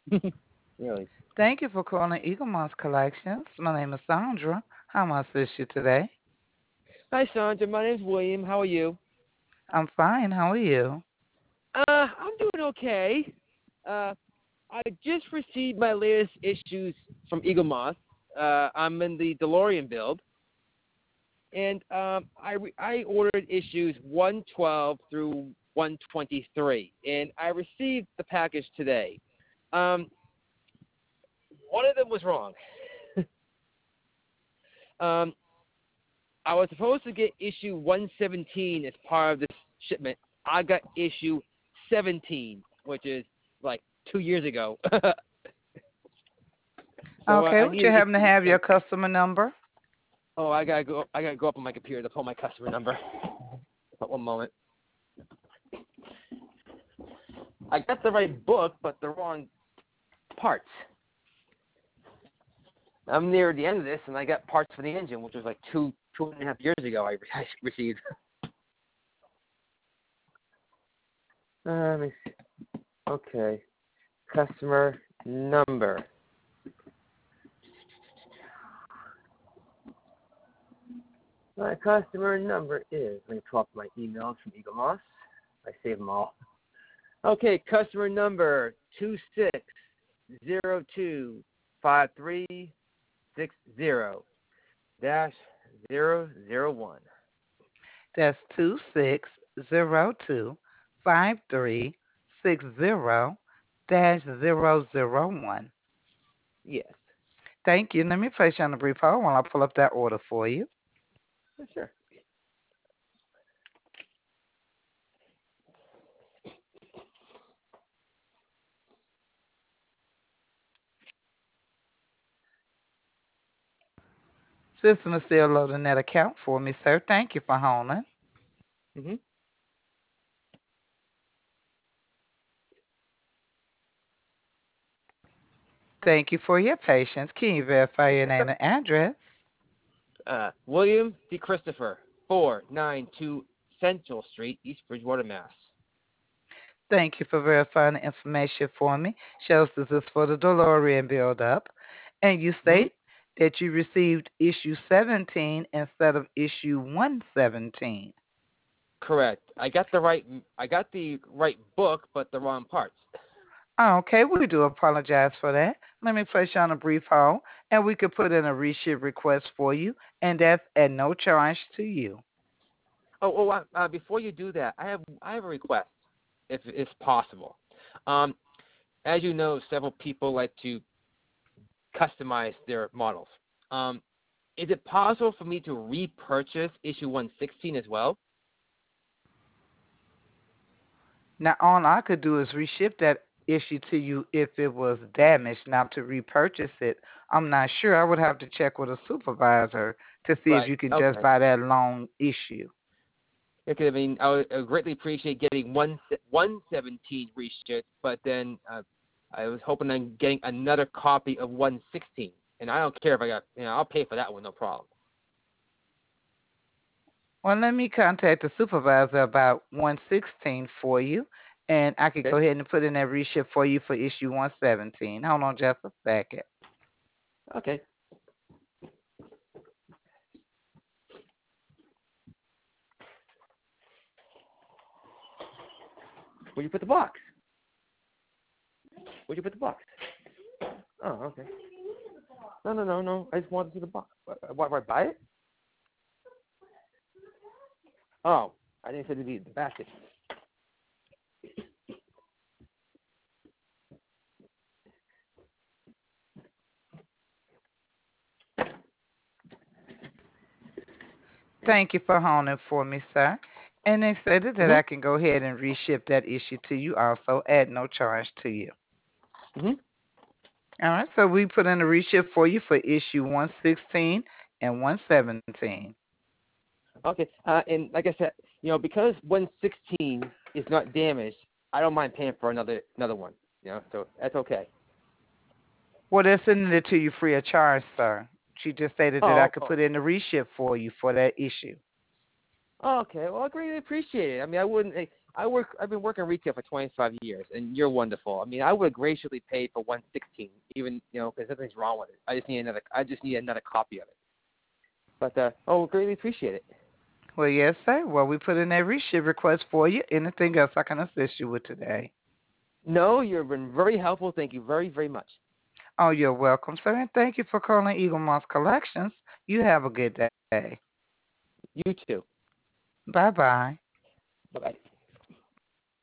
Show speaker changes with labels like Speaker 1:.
Speaker 1: Really.
Speaker 2: Thank you for calling Eagle Moss Collections. My name is Sandra. How may I assist you today?
Speaker 1: Hi, Sandra. My name's William. How are you?
Speaker 2: I'm fine. How are you?
Speaker 1: I'm doing okay. Uh, I just received my latest issues from Eagle Moss. I'm in the DeLorean build, and I ordered issues 112 through 123, and I received the package today. Um, one of them was wrong. um, I was supposed to get issue 117 as part of this shipment. I got issue 17, which is like 2 years ago. So
Speaker 2: Okay,
Speaker 1: I
Speaker 2: would you
Speaker 1: needed
Speaker 2: happen to
Speaker 1: issue
Speaker 2: have your
Speaker 1: 17.
Speaker 2: customer number?
Speaker 1: Oh, I gotta go. I gotta go up on my computer to pull my customer number. But one moment. I got the right book, but the wrong parts. I'm near the end of this, and I got parts for the engine, which was like 2.5 years ago. I received. Let me see. Okay, customer number. My customer number is. Let me pull up my emails from Eagle Moss. I saved them all. Okay, customer number 26025360-001.
Speaker 2: That's 26025360-001.
Speaker 1: Yes.
Speaker 2: Thank you. Let me place you on a brief hold while I pull up that order for you.
Speaker 1: Sure.
Speaker 2: System is still loading that account for me, sir. Thank you for holding.
Speaker 1: Mhm.
Speaker 2: Thank you for your patience. Can you verify your name and address?
Speaker 1: William D. Christopher, 492 Central Street, East Bridgewater, Mass.
Speaker 2: Thank you for verifying the information for me. Shows this is for the DeLorean build up. And you
Speaker 1: Mhm.
Speaker 2: state that you received issue 17 instead of issue 117.
Speaker 1: Correct. I got the right book, but the wrong parts.
Speaker 2: Okay, we do apologize for that. Let me place you on a brief hold and we could put in a reship request for you, and that's at no charge to you.
Speaker 1: Before you do that, I have a request, if it's possible. Um, as you know, several people like to customize their models. Um, is it possible for me to repurchase issue 116 as well?
Speaker 2: Now, all I could do is reship that issue to you if it was damaged. Now, to repurchase it, I'm not sure. I would have to check with a supervisor to see if
Speaker 1: Right.
Speaker 2: you can just
Speaker 1: Okay.
Speaker 2: buy that long issue.
Speaker 1: Okay. I mean, I would greatly appreciate getting 117 reshipped, but then I was hoping on getting another copy of 116, and I don't care if I got, I'll pay for that one, no problem.
Speaker 2: Well, let me contact the supervisor about 116 for you, and I could go
Speaker 1: Okay.
Speaker 2: ahead and put in that reship for you for issue 117. Hold on just a second.
Speaker 1: Okay. Where'd you put the box? Where'd you put the box? Oh, okay. No, no, no, no. I just wanted to see the box. Why buy it? Oh, I didn't say the basket.
Speaker 2: Thank you for holding for me, sir. And they stated that
Speaker 1: Mhm.
Speaker 2: I can go ahead and reship that issue to you also at no charge to you.
Speaker 1: Mhm.
Speaker 2: All right, so we put in a reship for you for issue 116 and 117.
Speaker 1: Okay. And like I said, because 116 is not damaged, I don't mind paying for another one. So that's okay.
Speaker 2: Well, they're sending it to you free of charge, sir. She just stated that I
Speaker 1: Oh,
Speaker 2: could
Speaker 1: oh,
Speaker 2: put in a reship for you for that issue.
Speaker 1: oh, okay. Well, I greatly appreciate it. I mean, I wouldn't. I've been working retail for 25 years, and you're wonderful. I mean, I would graciously pay for 116, even because nothing's wrong with it. I just need another copy of it. But greatly appreciate it.
Speaker 2: Well, yes, sir. Well, we put in that reship request for you. Anything else I can assist you with today?
Speaker 1: No, you've been very helpful. Thank you very, very much.
Speaker 2: Oh, you're welcome, sir. And thank you for calling Eagle Moss Collections. You have a good day.
Speaker 1: You too.
Speaker 2: Bye-bye.
Speaker 1: Bye bye.